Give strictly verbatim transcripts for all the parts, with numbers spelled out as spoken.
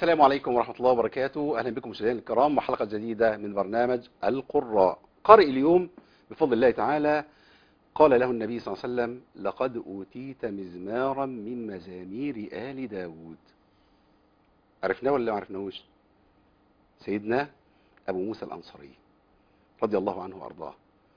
السلام عليكم ورحمة الله وبركاته. أهلا بكم مشاهدينا الكرام وحلقة جديدة من برنامج القراء. قارئ اليوم بفضل الله تعالى قال له النبي صلى الله عليه وسلم: لقد أوتيت مزمارا من مزامير آل داود. عرفناه ولا ما عرفناهوش؟ سيدنا أبو موسى الأنصاري رضي الله عنه وأرضاه.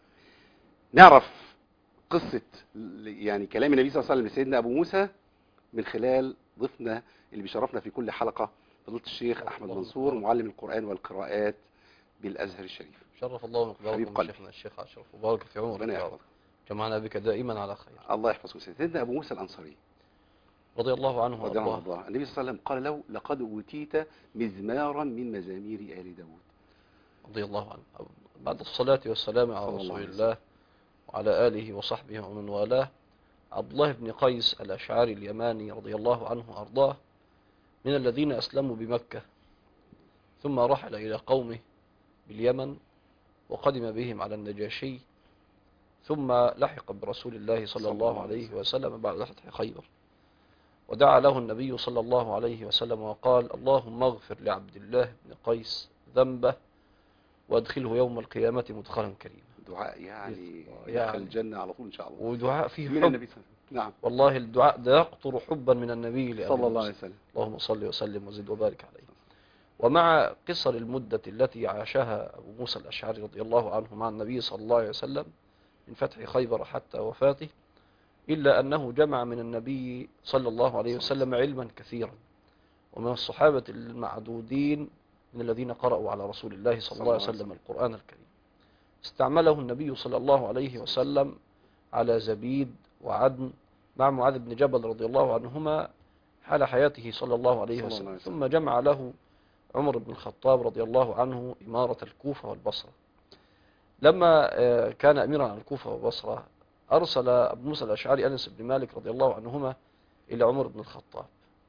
نعرف قصة يعني كلام النبي صلى الله عليه وسلم لسيدنا أبو موسى من خلال ضيفنا اللي بيشرفنا في كل حلقة، فضيلة الشيخ أحمد منصور، معلم القرآن والقراءات بالأزهر الشريف. شرف الله مقداركم شيخنا الشيخ أشرف وبارك في عمرك. ربنا يحفظك، جمعنا بك دائما على خير. الله يحفظك. سيدنا أبو موسى الأنصاري رضي الله عنه رضي الله وارضاه، عنه، النبي صلى الله عليه وسلم قال له: لقد أوتيت مزمارا من مزامير آل داود. رضي الله عنه. بعد الصلاة والسلام على رسول الله وعلى آله وصحبه ومن والاه، عبد الله بن قيس الأشعري اليماني رضي الله عنه وارضاه من الذين أسلموا بمكة، ثم رحل إلى قومه باليمن وقدم بهم على النجاشي، ثم لحق برسول الله صلى الله عليه وسلم بعد فتح خيبر، ودعا له النبي صلى الله عليه وسلم وقال: اللهم اغفر لعبد الله بن قيس ذنبه وادخله يوم القيامة مدخلا كريما. دعاء يعني يعني يدخل الجنة على طول إن شاء الله، ودعاء فيه من حب. النبي صلى الله عليه وسلم. نعم والله الدعاء ده يقطر حبا من النبي لأبي صلى الله عليه موسى. وسلم. اللهم صل وسلم وزد وبارك عليه. ومع قصر المدة التي عاشها أبو موسى الأشعري رضي الله عنه مع النبي صلى الله عليه وسلم من فتح خيبر حتى وفاته، إلا أنه جمع من النبي صلى الله عليه وسلم علما كثيرا، ومن الصحابة المعدودين من الذين قرأوا على رسول الله صلى الله عليه وسلم القرآن الكريم. استعمله النبي صلى الله عليه وسلم على زبيد وعدن مع معاذ بن جبل رضي الله عنهما حال حياته صلى الله عليه وسلم، ثم جمع له عمر بن الخطاب رضي الله عنه إمارة الكوفة والبصرة. لما كان أميرا على الكوفة والبصرة أرسل أبو موسى الأشعري أنس بن مالك رضي الله عنهما إلى عمر بن الخطاب،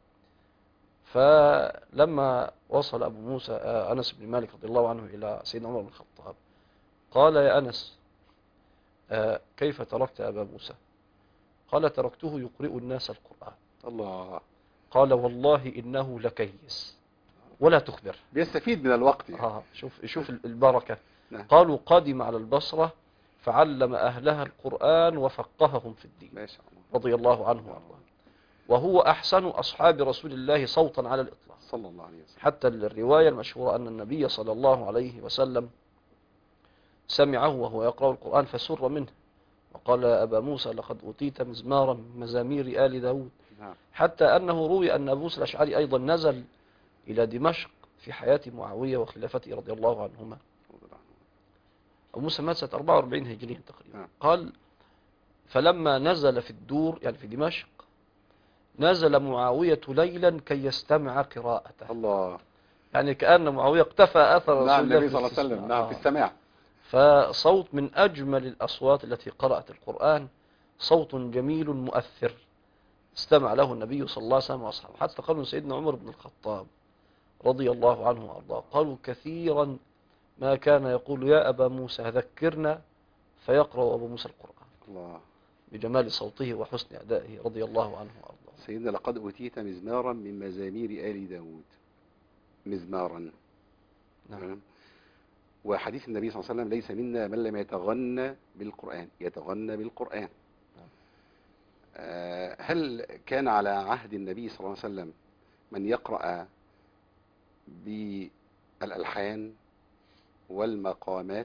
فلما وصل أبو موسى أنس بن مالك رضي الله عنه إلى سيدنا عمر بن الخطاب قال: يا أنس، كيف تركت أبا موسى؟ قال: تركته يقرئ الناس القرآن. الله. قال: والله إنه لكيس ولا تخبر، بيستفيد من الوقت يعني. آه شوف شوف البركة. نعم. قالوا: قادم على البصرة فعلم أهلها القرآن وفقههم في الدين. ما شاء الله. رضي الله عنه وارضاه. وهو أحسن أصحاب رسول الله صوتا على الإطلاق صلى الله عليه وسلم. حتى الرواية المشهورة أن النبي صلى الله عليه وسلم سمعه وهو يقرأ القرآن فسر منه وقال: أبا موسى لقد أوتيت مزمارا من مزامير آل داود. نعم. حتى أنه روي أن أبو موسى الأشعري أيضا نزل إلى دمشق في حياة معاوية وخلافته رضي الله عنهما. أبو موسى مات سنة أربعة وأربعين هجريا تقريبا. نعم. قال: فلما نزل في الدور يعني في دمشق نزل معاوية ليلا كي يستمع قراءته. الله. يعني كأن معاوية اقتفى أثر رسول نعم الله النبي صلى الله عليه وسلم. نعم في السماع. فصوت من أجمل الأصوات التي قرأت القرآن، صوت جميل مؤثر استمع له النبي صلى الله عليه وسلم وأصحابه. حتى قالوا سيدنا عمر بن الخطاب رضي الله عنه وأرضاه قالوا كثيرا ما كان يقول: يا أبا موسى ذكرنا، فيقرأ أبو موسى القرآن. الله. بجمال صوته وحسن أدائه رضي الله عنه وأرضاه. سيدنا لقد أوتيت مزمارا من مزامير آل داود. مزمارا. نعم. وحديث النبي صلى الله عليه وسلم: ليس منا من لم يتغنى بالقرآن يتغنى بالقرآن. آه هل كان على عهد النبي صلى الله عليه وسلم من يقرأ بالألحان والمقامات؟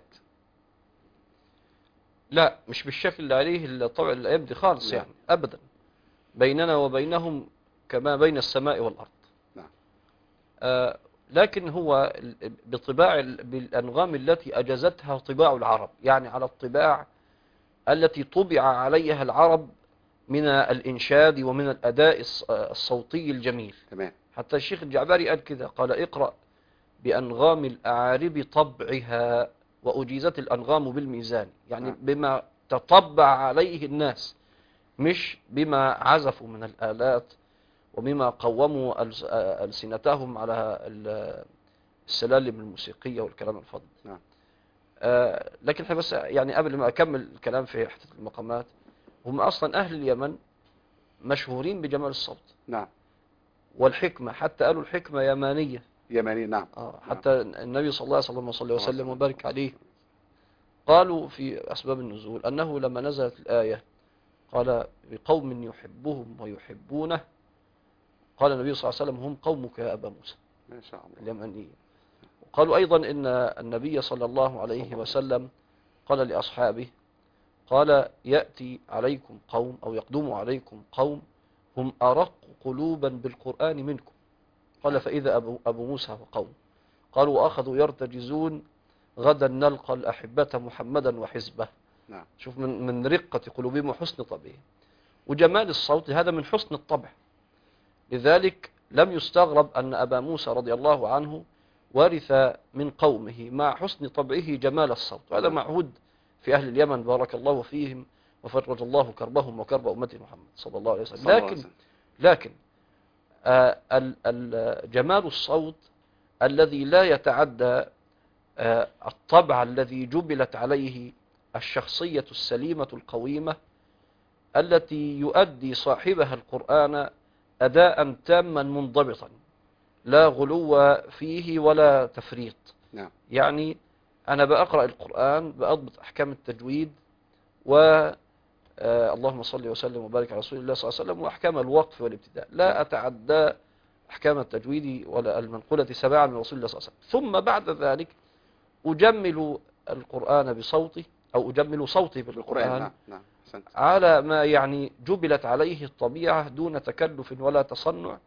لا، مش بالشكل اللي عليه طبع الأيام دي خالص. نعم. يعني أبدا، بيننا وبينهم كما بين السماء والأرض. نعم. آه لكن هو بطباع بالأنغام التي أجازتها طباع العرب، يعني على الطباع التي طبع عليها العرب من الإنشاد ومن الأداء الصوتي الجميل. تمام. حتى الشيخ الجعبري قال كده، قال: اقرأ بأنغام الأعارب طبعها وأجيزت الأنغام بالميزان. يعني نعم. بما تطبع عليه الناس، مش بما عزفوا من الآلات وبما قوموا ألسنتهم على السلالم الموسيقية والكلام الفضل. نعم. آه لكن احنا بس يعني قبل ما أكمل الكلام في حتة المقامات، هم أصلا أهل اليمن مشهورين بجمال الصوت. نعم. والحكمة، حتى قالوا الحكمة يمانية. يماني نعم. آه حتى نعم. النبي صلى الله عليه وسلم وصلى وسلم وبارك عليه قالوا في أسباب النزول أنه لما نزلت الآية قال بقوم يحبهم ويحبونه، قال النبي صلى الله عليه وسلم هم قومك يا أبا موسى ما شاء الله. اليمنيين. قالوا أيضا إن النبي صلى الله عليه وسلم قال لأصحابه قال يأتي عليكم قوم أو يقدم عليكم قوم هم أرق قلوبا بالقرآن منكم، قال فإذا أبو, أبو موسى وقوم، قالوا وأخذوا يرتجزون غدا نلقى الأحبة محمدا وحزبه. نعم. شوف من, من رقة قلوبهم وحسن طبعهم وجمال الصوت، هذا من حسن الطبع. لذلك لم يستغرب أن أبا موسى رضي الله عنه ورث من قومه مع حسن طبعه جمال الصوت، وهذا معهود في أهل اليمن بارك الله فيهم وفرج الله كربهم وكرب أمة محمد صلى الله عليه وسلم. لكن لكن آه ال ال جمال الصوت الذي لا يتعدى آه الطبع الذي جبلت عليه الشخصية السليمة القويمة التي يؤدي صاحبها القرآن أداء تاما منضبطا لا غلو فيه ولا تفريط. نعم. يعني أنا بأقرأ القرآن بأضبط أحكام التجويد و آه اللهم صل وسلم وبارك على رسول الله صلى الله عليه وسلم وأحكام الوقف والابتداء، لا أتعدى أحكام التجويد ولا المنقولة سباعا من رسول الله صلى الله عليه وسلم. ثم بعد ذلك أجمل القرآن بصوتي أو أجمل صوتي بالقرآن. نعم. نعم. على ما يعني جبلت عليه الطبيعة دون تكلف ولا تصنع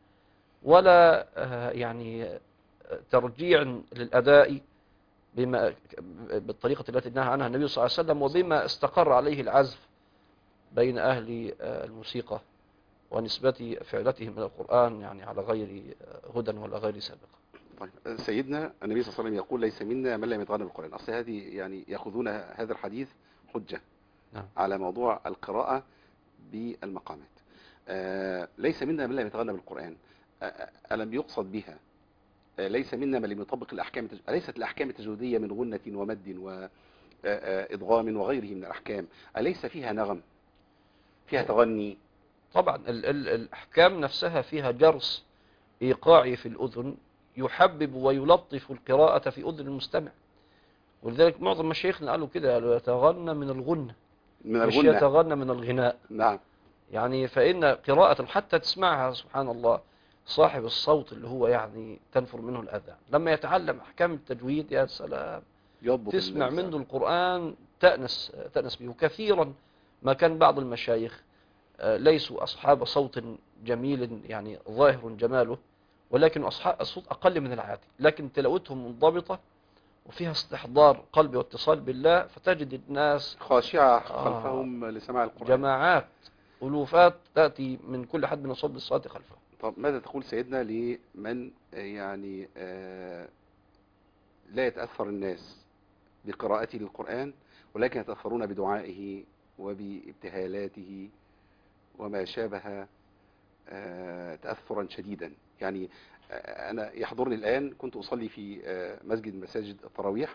ولا آه يعني ترجيع للأداء بما بالطريقة التي نهى عنها النبي صلى الله عليه وسلم وبما استقر عليه العزف بين أهل الموسيقى ونسبة فعلتهم إلى القرآن يعني على غير هدى ولا غير سابقة. طيب سيدنا النبي صلى الله عليه وسلم يقول ليس منا من لم يتغنى بالقرآن. أصل هذه يعني يأخذون هذا الحديث حجة نعم. على موضوع القراءة بالمقامات. آه ليس منا من لم يتغنى بالقرآن. آه ألم يقصد بها آه ليس منا من لم يطبق الأحكام التج... أليست الأحكام التجويدية من غنة ومد وإضغام وغيره من الأحكام أليس فيها نغم فيها تغني؟ طبعا ال ال الأحكام نفسها فيها جرس إيقاعي في الأذن يحبب ويلطف القراءة في أذن المستمع، ولذلك معظم مشايخنا قالوا كده قالوا يتغنى من الغنة من مش الغنة. يتغنى من الغناء. نعم. يعني فإن قراءة حتى تسمعها سبحان الله صاحب الصوت اللي هو يعني تنفر منه الأذان لما يتعلم أحكام التجويد يا سلام تسمع منه القرآن تأنس تأنس به. وكثيرا ما كان بعض المشايخ ليسوا أصحاب صوت جميل يعني ظاهر جماله ولكن أصحاب الصوت أقل من العادي، لكن تلاوتهم منضبطة وفيها استحضار قلبي واتصال بالله، فتجد الناس خاشعة خلفهم آه لسماع القرآن، جماعات ألوفات تأتي من كل حد من صوب الصلاة خلفه. طب ماذا تقول سيدنا لمن يعني آه لا يتأثر الناس بقراءته للقرآن ولكن يتأثرون بدعائه وبابتهالاته وما شابه آه تأثرا شديدا؟ يعني آه أنا يحضرني الآن كنت أصلي في آه مسجد مساجد التراويح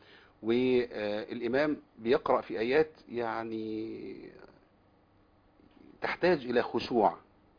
والإمام بيقرأ في آيات يعني تحتاج إلى خشوع،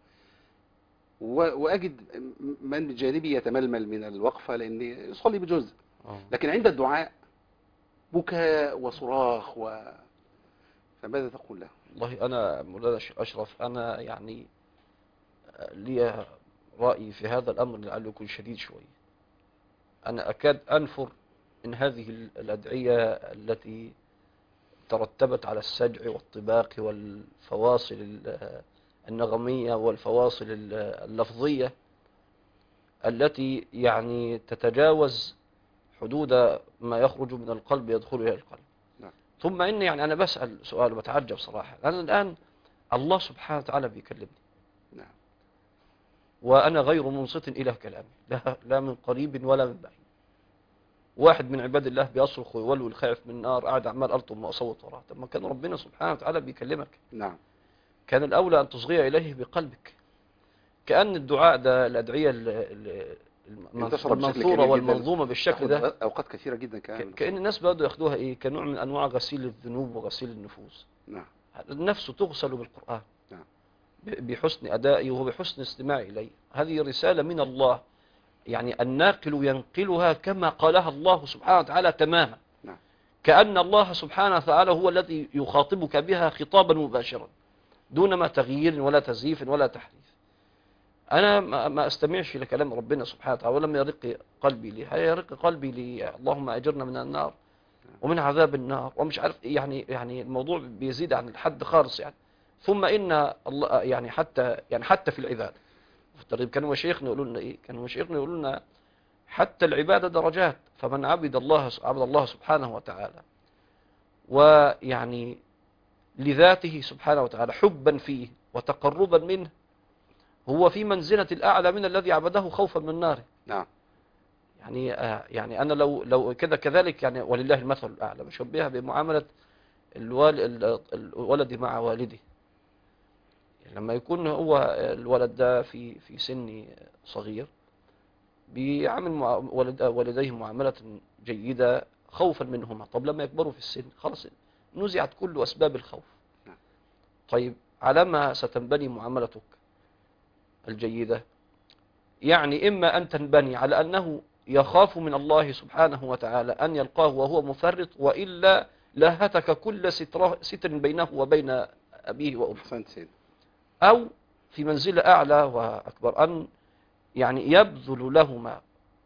وأجد من بجانبي يتململ من الوقفة لأني يصلي بجزء، لكن عند الدعاء بكاء وصراخ و... فماذا تقول له؟ والله أنا مولانا الشيخ أشرف أنا يعني لي رأي في هذا الأمر لعله يكون شديد شوي. أنا أكاد أنفر من هذه الأدعية التي ترتبت على السجع والطباق والفواصل النغمية والفواصل اللفظية التي يعني تتجاوز حدود ما يخرج من القلب يدخل إلى القلب. نعم. ثم إن يعني أنا بسأل سؤال وبتعجب صراحة، أنا الآن الله سبحانه وتعالى بيكلمني. نعم. وأنا غير منصت إلى كلامي لا, لا من قريب ولا من بعيد. واحد من عباد الله بيصرخ ويولول الخائف من النار قاعد عمال ألطم وأصوت وراه. طب ما كان ربنا سبحانه وتعالى بيكلمك. نعم. كان الأولى أن تصغي إليه بقلبك. كأن الدعاء ده الأدعية المنثورة والمنظومة بالشكل ده أوقات كثيرة جدا كان كأن الناس بدأوا يأخذوها إيه كنوع من أنواع غسيل الذنوب وغسيل النفوس. نعم. النفس تغسل بالقرآن. نعم. بحسن أدائي وبحسن استماعي إليه. هذه رسالة من الله، يعني الناقل ينقلها كما قالها الله سبحانه وتعالى تماما، نعم. كأن الله سبحانه وتعالى هو الذي يخاطبك بها خطابا مباشرا دون ما تغيير ولا تزييف ولا تحريف. أنا ما أستمعش لكلام ربنا سبحانه وتعالى ولم يرق قلبي لي، يرق قلبي لي اللهم أجرنا من النار ومن عذاب النار ومش عارف يعني يعني الموضوع بيزيد عن الحد خالص يعني. ثم إن الله يعني حتى يعني حتى في العبادة، طيب كانوا مشايخنا يقولوا لنا إيه؟ كانوا مشايخنا يقولوا لنا حتى العبادة درجات، فمن عبد الله عبد الله سبحانه وتعالى ويعني لذاته سبحانه وتعالى حبا فيه وتقربا منه، هو في منزلة الأعلى من الذي عبده خوفا من النار. نعم. يعني آه يعني أنا لو لو كده كذلك يعني ولله المثل الأعلى، بشبهها بمعاملة الوال الولد مع والده. لما يكون هو الولد ده في في سن صغير بيعامل والد والديه معاملة جيدة خوفا منهما، طب لما يكبروا في السن خلاص نزعت كل أسباب الخوف. طيب على ما ستنبني معاملتك الجيدة؟ يعني إما أن تنبني على أنه يخاف من الله سبحانه وتعالى أن يلقاه وهو مفرط، وإلا لهتك كل ستر, ستر بينه وبين أبيه وأمه. أو في منزلة أعلى وأكبر أن يعني يبذل لهما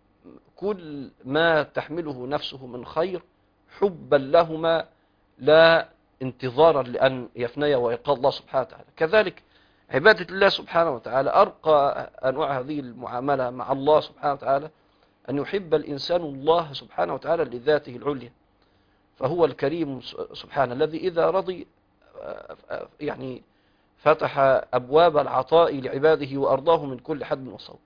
كل ما تحمله نفسه من خير حبا لهما لا انتظارا لأن يفنيا ويلقى الله سبحانه وتعالى. كذلك عبادة الله سبحانه وتعالى أرقى أنواع هذه المعاملة مع الله سبحانه وتعالى أن يحب الإنسان الله سبحانه وتعالى لذاته العليا، فهو الكريم سبحانه الذي إذا رضي يعني فتح أبواب العطاء لعباده وأرضاه من كل حد وصوب.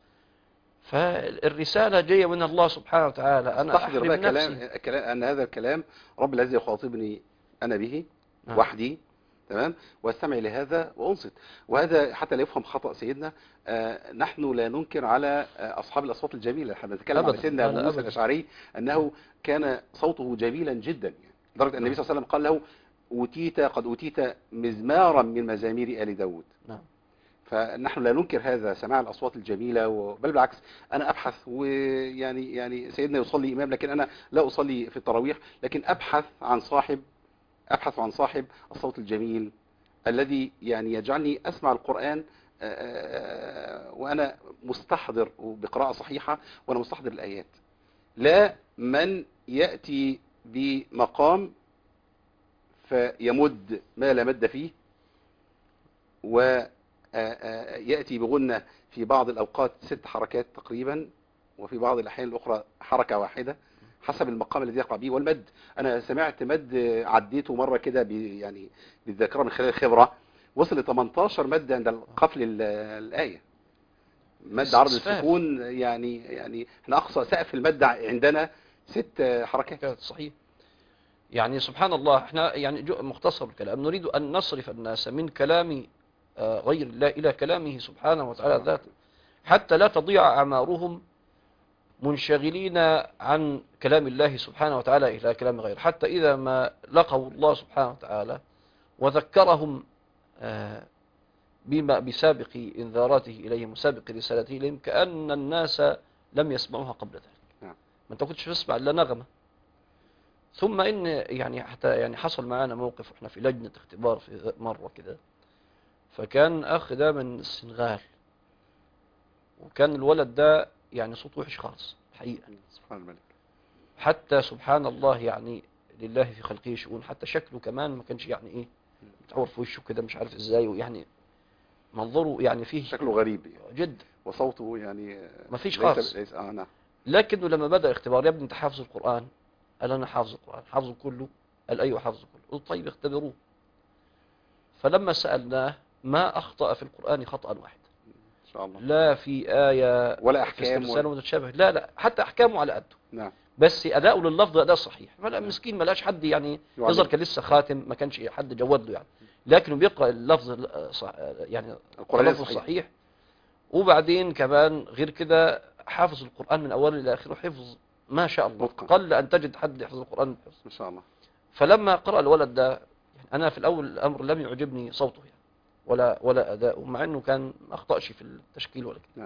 فالرسالة جاية من الله سبحانه وتعالى. أنا أحرم نفسي كلام كلام أن هذا الكلام رب العزة يخاطبني أنا به نعم. وحدي، تمام، واستمع لهذا وانصت. وهذا حتى لا يفهم خطأ سيدنا، آه نحن لا ننكر على آه أصحاب الأصوات الجميلة. احنا بنتكلم على سيدنا أبو موسى الأشعري أنه كان صوته جميلا جدا، يعني لدرجة أن النبي صلى الله عليه وسلم قال له أوتيت قد أوتيت مزمارا من مزامير آل داود. نعم. فنحن لا ننكر هذا سماع الأصوات الجميلة، بل بالعكس أنا أبحث، ويعني يعني سيدنا يصلي إمام لكن أنا لا أصلي في التراويح، لكن أبحث عن صاحب أبحث عن صاحب الصوت الجميل الذي يعني يجعلني أسمع القرآن وأنا مستحضر بقراءة صحيحة وأنا مستحضر الآيات، لا من يأتي بمقام فيمد ما لا مد فيه، ويأتي بغنة في بعض الأوقات ست حركات تقريبا، وفي بعض الأحيان الأخرى حركة واحدة حسب المقام الذي يقع به. والمد أنا سمعت مد عديته مرة كده يعني بالذاكرة من خلال الخبرة، وصل ل ثمانية عشر مد عند قفل الآية، مد عرض السكون. يعني يعني احنا أقصى سقف المد عندنا ست حركات. صحيح. يعني سبحان الله احنا يعني مختصر الكلام نريد أن نصرف الناس من كلام غير الله إلى كلامه سبحانه وتعالى ذاته، حتى لا تضيع أعمارهم منشغلين عن كلام الله سبحانه وتعالى إلى كلام غير، حتى إذا ما لقوا الله سبحانه وتعالى وذكرهم بما بسابق إنذاراته إليهم وسابق رسالته إليهم كأن الناس لم يسمعوها قبل ذلك. ما أنت كنتش تسمع إلا نغمة. ثم إن يعني حتى يعني حصل معنا موقف إحنا في لجنة اختبار في مرة كده، فكان أخ ده من السنغال، وكان الولد ده يعني صوته وحش خالص حقيقة، سبحان الملك، حتى سبحان الله يعني لله في خلقه شؤون، حتى شكله كمان ما كانش يعني ايه متعور في وشه كده مش عارف ازاي، ويعني منظره يعني فيه شكله غريب يعني جدا، وصوته يعني ما فيش خالص. آه نعم. لكنه لما بدأ اختبار، يا ابني انت حافظ القرآن؟ قال انا حافظ القرآن. حافظه كله؟ قال ايوه حافظه كله. قلت طيب اختبروه. فلما سألناه ما أخطأ في القرآن خطأ واحد إن شاء الله، لا في آية ولا أحكام ولا متشابه، لا لا حتى أحكامه على قده. نعم. بس أداؤه لللفظ أداء صحيح. فلا مسكين ما لاش حد يعني يظهر كان لسه خاتم، ما كانش حد جود له يعني، لكنه بيقرأ اللفظ صح يعني القرآن صحيح. صحيح. وبعدين كمان غير كده حافظ القرآن من أوله إلى آخره حفظ ما شاء الله، قل أن تجد حد يحفظ القرآن بحفظ ما شاء الله. فلما قرأ الولد ده يعني أنا في الأول الأمر لم يعجبني صوته يعني، ولا ولا أداء، مع أنه كان ما أخطأش في التشكيل ولا كده. نعم.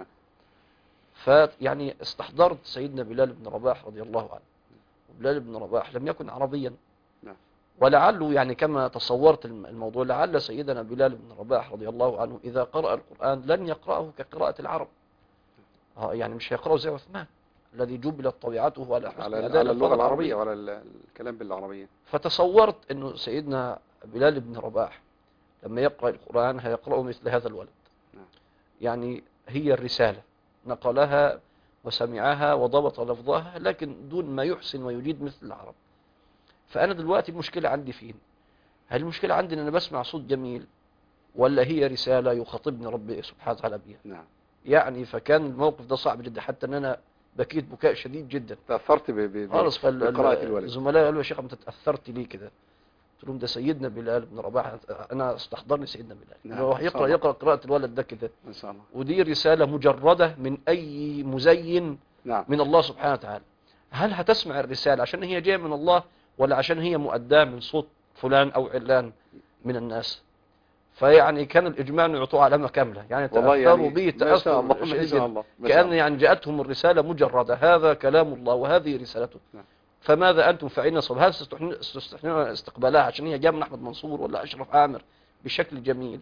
فيعني استحضرت سيدنا بلال بن رباح رضي الله عنه. بلال بن رباح لم يكن عربيا، نعم. ولعله يعني كما تصورت الموضوع، لعل سيدنا بلال بن رباح رضي الله عنه إذا قرأ القرآن لن يقرأه كقراءة العرب، آه يعني مش هيقرأه زي عثمان الذي جبلت طبيعته على حسن على أداء على اللغة الألفاظ العربية وعلى ال- الكلام بالعربية. فتصورت أنه سيدنا بلال بن رباح لما يقرأ القرآن هيقرأه مثل هذا الولد. نعم. يعني هي الرسالة نقلها وسمعها وضبط لفظها، لكن دون ما يحسن ويجيد مثل العرب. فأنا دلوقتي المشكلة عندي فين؟ هل المشكلة عندي أن أنا بسمع صوت جميل، ولا هي رسالة يخاطبني ربي سبحانه وتعالى بها؟ نعم. يعني فكان الموقف ده صعب جدا، حتى أن أنا بكيت بكاء شديد جدا تأثرت ب- ب- خالص. بقراءة الولد. فالزملاء قالوا يا شيخ أنت تأثرت ليه كده؟ قلت لهم ده سيدنا بلال بن رباح، أنا استحضرني سيدنا بلال. نعم. هو إن شاء يقرأ الله. يقرأ قراءة الولد ده كده، إن شاء الله. ودي رسالة مجردة من أي مزين نعم. من الله سبحانه وتعالى. هل هتسمع الرسالة عشان هي جاية من الله، ولا عشان هي مؤداة من صوت فلان أو علان من الناس؟ فيعني كان الإجماع أن يعطوه علامة كاملة، يعني والله تأثروا يعني به ما شاء تأثر الله، ما شديد شاء جدا، الله، ما شاء كأن الله. يعني جاءتهم الرسالة مجردة، هذا كلام الله وهذه رسالته. نعم. فماذا أنتم فاعلين صوب؟ هل تستحسنون استقبالها عشان هي جاء من أحمد منصور ولا أشرف عامر بشكل جميل،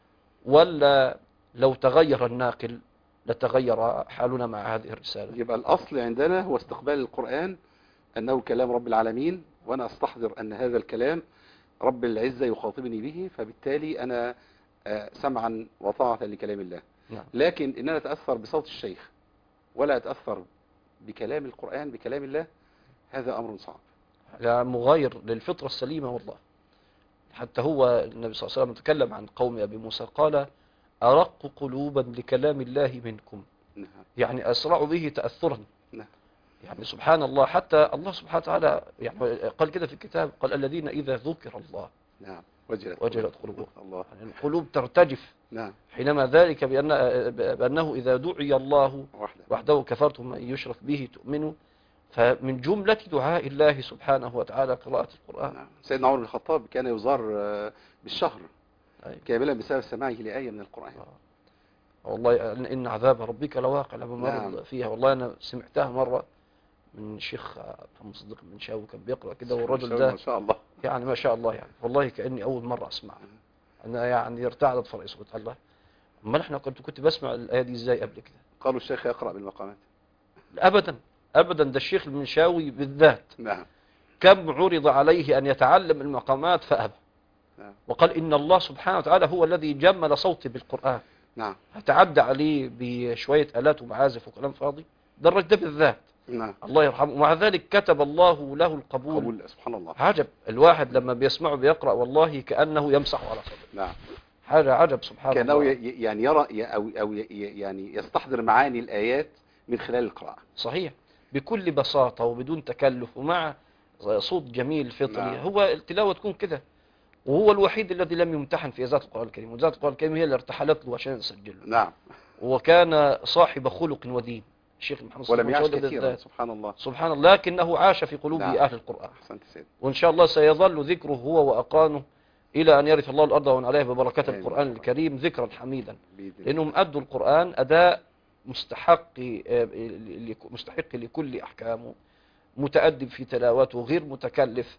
ولا لو تغير الناقل لتغير حالنا مع هذه الرسالة؟ يبقى الأصل عندنا هو استقبال القرآن أنه كلام رب العالمين، وأنا أستحضر أن هذا الكلام رب العزة يخاطبني به، فبالتالي أنا آه، سمعا وطاعة لكلام الله. نعم. لكن إن أنا أتأثر بصوت الشيخ ولا أتأثر بكلام القرآن بكلام الله، هذا أمر صعب. يعني مغاير للفطرة السليمة والله. حتى هو النبي صلى الله عليه وسلم تكلم عن قوم أبي موسى قال أرق قلوبا لكلام الله منكم، نعم. يعني أسرع به تأثرا. نعم. يعني سبحان الله، حتى الله سبحانه وتعالى يعني قال كده في الكتاب، قال الذين إذا ذكر الله نعم. وجلت وجلت قلوبهم. الله. يعني القلوب ترتجف نعم. حينما ذلك بأن بأنه إذا دعي الله وحده. وحده كفرتم من يشرك به تؤمنوا. فمن جملة دعاء الله سبحانه وتعالى قراءة القرآن. نعم. سيدنا عمر بن الخطاب كان يزار آه، بالشهر أي. كاملا بسبب سماعه لآية من القرآن. آه. والله إن عذاب ربك لواقع، لما مر نعم. فيها والله أنا سمعتها مرة من شيخ محمد صديق بن شاوي كان بيقرأ كده، والرجل ده ما شاء الله يعني ما شاء الله، يعني والله كأني أول مرة أسمعها. أنا يعني ارتعدت فرئيس قلت الله، أما احنا كنت كنت بسمع الآية دي إزاي قبل كده؟ قالوا الشيخ يقرأ بالمقامات. أبدا أبدا، ده الشيخ المنشاوي بالذات نعم. كم عرض عليه أن يتعلم المقامات فأبى. نعم. وقال إن الله سبحانه وتعالى هو الذي جمل صوتي بالقرآن، نعم. هتعدى عليه بشوية آلات ومعازف وكلام فاضي؟ ده الرجل ده بالذات نعم. الله يرحمه، ومع ذلك كتب الله له القبول. قبول. سبحان الله. عجب، الواحد لما بيسمعه بيقرأ والله كأنه يمسح على صدره. نعم. حاجة عجب سبحان كأنه الله. ي- يعني يرى ي- أو أو ي- يعني يستحضر معاني الآيات من خلال القراءة. صحيح، بكل بساطة وبدون تكلف ومع صوت جميل فطري. نعم. هو التلاوة تكون كده، وهو الوحيد الذي لم يمتحن في إذاعة القرآن الكريم، وإذاعة القرآن الكريم هي اللي ارتحلت له عشان يسجله. نعم. وكان صاحب خلق ودين الشيخ محمد صلى ولم الله يعش عليه كثيرا. وسلم، سبحان الله. سبحان الله، لكنه عاش في قلوب نعم. أهل القرآن. أحسنت سيد. وإن شاء الله سيظل ذكره هو وأقرانه إلى أن يرث الله الأرض ومن عليها ببركات آمين. القرآن الكريم ذكرا حميدا، بإذن الله. لأنهم أدوا القرآن أداء مستحق مستحق لكل أحكامه، متأدب في تلاوته، غير متكلف،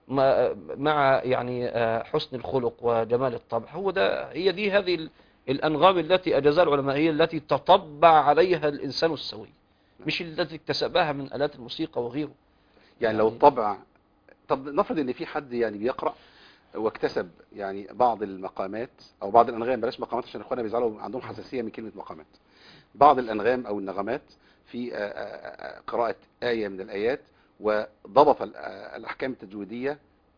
مع يعني حسن الخلق وجمال الطبع. هو ده، هي دي هذه الأنغام التي أجازها العلماء، هي التي تطبع عليها الإنسان السوي، مش التي اكتسبها من آلات الموسيقى وغيره. يعني لو الطبع، طب نفرض ان في حد يعني بيقرأ واكتسب يعني بعض المقامات او بعض الانغام، بلاش مقامات عشان اخواننا بيزعلوا عندهم حساسية من كلمة مقامات، بعض الانغام او النغمات في قراءة آية من الآيات، وضبط الأحكام التجويدية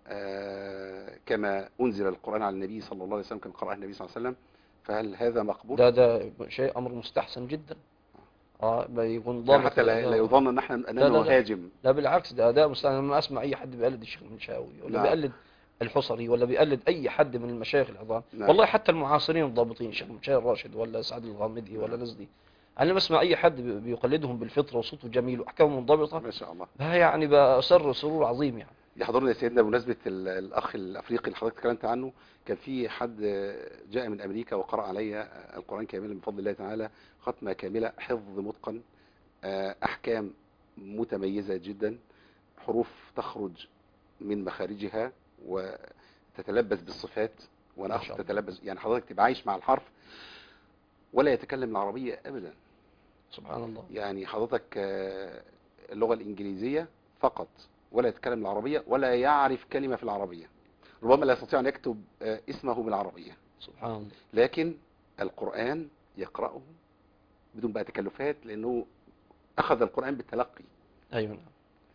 كما أنزل القرآن على النبي صلى الله عليه وسلم كما قرأه النبي صلى الله عليه وسلم، فهل هذا مقبول؟ ده ده شيء أمر مستحسن جدا. اه يكون ضابط، يعني حتى لا, لا يظن ان احنا اننا نهاجم. لا بالعكس، ده اداء مستحسن. لما اسمع اي حد بيقلد الشيخ المنشاوي ولا لا. بيقلد الحصري ولا بيقلد اي حد من المشايخ العظام، لا. والله حتى المعاصرين الضابطين، الشيخ المنشاوي الراشد ولا سعد الغامدي ولا الناس دي، انا لما اسمع اي حد بيقلدهم بالفطره وصوته جميل واحكامه منضبطه ما شاء الله، ده يعني بأسر سرور عظيم يعني. يحضرنا يا سيدنا بمناسبة ال- الأخ الأفريقي اللي حضرتك اتكلمت عنه، كان في حد جاء من أمريكا وقرأ علي القرآن كاملا بفضل الله تعالى، ختمة كاملة، حفظ متقن، آه، أحكام متميزة جدا، حروف تخرج من مخارجها وتتلبس بالصفات، وأنا ما أقصد شاء الله. تتلبس يعني حضرتك تبقى عايش مع الحرف، ولا يتكلم العربية أبدا. سبحان الله. يعني حضرتك آه، اللغة الإنجليزية فقط، ولا يتكلم العربية ولا يعرف كلمة في العربية، ربما لا يستطيع أن يكتب آه، اسمه بالعربية، سبحان الله. لكن القرآن يقرأه بدون بقى تكلفات، لأنه أخذ القرآن بالتلقي. أيوة نعم.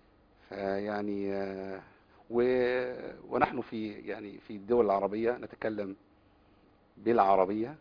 فيعني آه، و... ونحن في يعني في الدول العربية نتكلم بالعربية،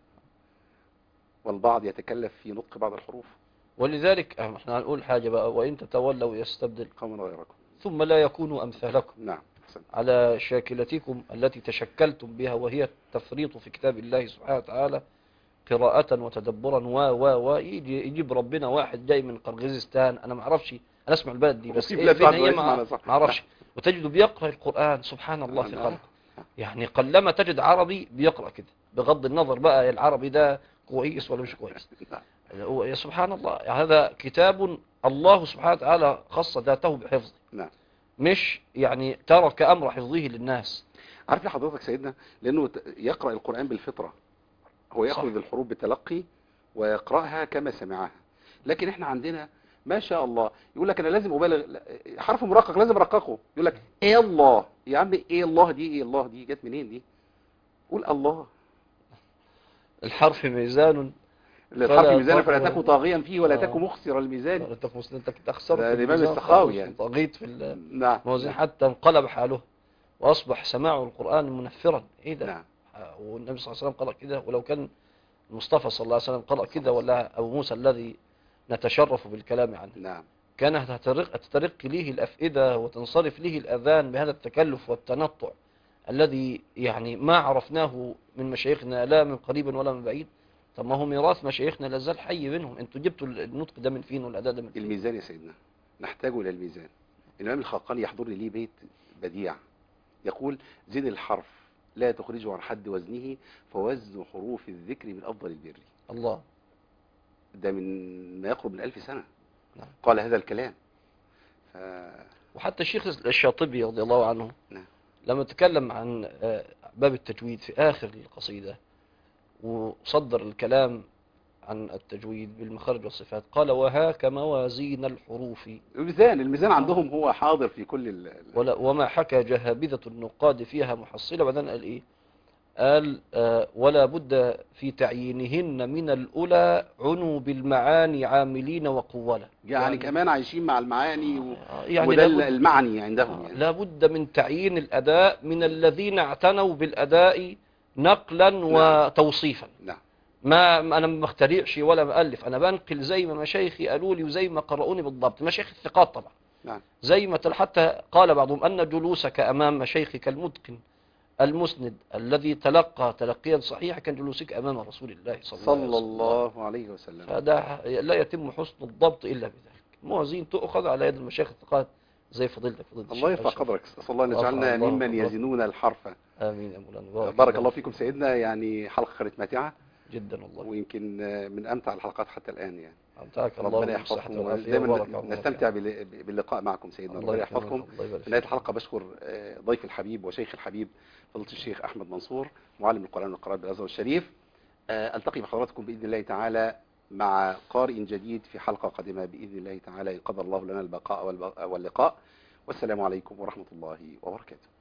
والبعض يتكلف في نطق بعض الحروف. ولذلك احنا هنقول حاجة بقى، وإن تتولوا يستبدل قوما غيركم. ثم لا يكونوا أمثالكم نعم، أحسنت. على شاكلتكم التي تشكلتم بها، وهي التفريط في كتاب الله سبحانه وتعالى قراءة وتدبرا و و و يجي يجيب ربنا واحد جاي من قرغيزستان، انا ما اعرفش، انا اسمع البلد دي بس وفي إيه بلاد فين بعد هي، ما ما يسمعنا صح. ما اعرفش، وتجده بيقرأ القرآن سبحان الله في نعم. خلقه. يعني قلما تجد عربي بيقرأ كده، بغض النظر بقى العربي ده كويس ولا مش كويس. هو- يا سبحان الله، هذا كتاب الله سبحانه وتعالى خص ذاته بحفظه، نعم. مش يعني ترك أمر حفظه للناس. عارف ليه حضرتك سيدنا؟ لأنه ت- يقرأ القرآن بالفطرة، هو يأخذ صح. الحروف بالتلقي ويقرأها كما سمعها. لكن احنا عندنا ما شاء الله يقول لك انا لازم ابالغ، لا، حرف مرقق لازم ارققه، يقول لك ايه الله يا عم، ايه الله دي، ايه الله دي جت منين دي؟ قول الله. الحرف ميزان الحرف فلا ميزانا فلا تكن تطغوا. طاغيا فيه ولا تكن آه. مخسر الميزان. انت انت تخسر ده في الامام الميزان السخاوي خالص يعني. وطغيت في نعم الموازين، نعم حتى انقلب حاله واصبح سماع القرآن منفرا. ايه ده؟ نعم. آه، والنبي صلى الله عليه وسلم قرأ كده، ولو كان المصطفى صلى الله عليه وسلم قرأ صلى كده، الله عليه ولا ابو موسى الذي نتشرف بالكلام عنه، نعم. كانت هترق تترق ليه الأفئدة وتنصرف ليه الأذان بهذا التكلف والتنطع الذي يعني ما عرفناه من مشايخنا لا من قريب ولا من بعيد. طب ما هو ميراث مشايخنا لازال حي منهم، انتوا جبتوا النطق ده من فين والأداء ده من فين؟ الميزان يا سيدنا، نحتاج الى الميزان. الامام الخلقاني يحضر لي ليه بيت بديع، يقول زد الحرف لا تخرجه عن حد وزنه، فوزن حروف الذكر من افضل البر. الله. ده من ما يقرب من ألف سنة نعم. قال هذا الكلام. ف... وحتى الشيخ الشاطبي رضي الله عنه نعم. لما تكلم عن آه، باب التجويد في آخر القصيدة وصدر الكلام عن التجويد بالمخارج والصفات، قال وهاك موازين الحروف الميزان الميزان عندهم هو حاضر في كل ال... ولا وما حكى جهابذة النقاد فيها محصلة. بعدين قال ايه؟ قال آه ولا بد في تعيينهن من الأولى عنوا بالمعاني عاملين وقولا. يعني, يعني كمان عايشين مع المعاني و... يعني وده لابد المعني عندهم يعني. لا بد من تعيين الأداء من الذين اعتنوا بالأداء نقلا وتوصيفا. نعم. ما انا ما بخترعش ولا مؤلف، انا بنقل زي ما مشايخي قالوا لي وزي ما قرؤوني بالضبط، مشايخ الثقات طبعا. نعم. زي ما تل- حتى قال بعضهم ان جلوسك امام مشايخك المتقن المسند الذي تلقى تلقيا صحيحا كان جلوسك امام رسول الله صلى, صلى الله الله عليه وسلم. فده لا يتم حسن الضبط الا بذلك. موازين تؤخذ على يد المشايخ الثقات زي فضيلتك فضيله الله الشيخ يرفع أشرف. قدرك، اسال الله ان رفع يجعلنا الله ممن قدرك. يزنون الحرف. امين يا مولانا. بارك, بارك الله فيكم سيدنا، يعني حلقه كانت ماتعه جدا والله، ويمكن من امتع الحلقات حتى الان يعني. امتعك الله ربنا بالصحه يحفظكم، والعافيه ودايما وبارك عمرك. نستمتع بال- باللقاء معكم سيدنا، الله ربنا يكرمك، يحفظكم. الله يبارك في نهايه فيك. الحلقه بشكر آه، ضيف الحبيب وشيخ الحبيب فضيله الشيخ احمد منصور، معلم القران والقراءات بالازهر الشريف. آه، التقي بحضراتكم باذن الله تعالى مع قارئ جديد في حلقه قادمه باذن الله تعالى، ان قدر الله لنا البقاء والب- واللقاء. والسلام عليكم ورحمه الله وبركاته.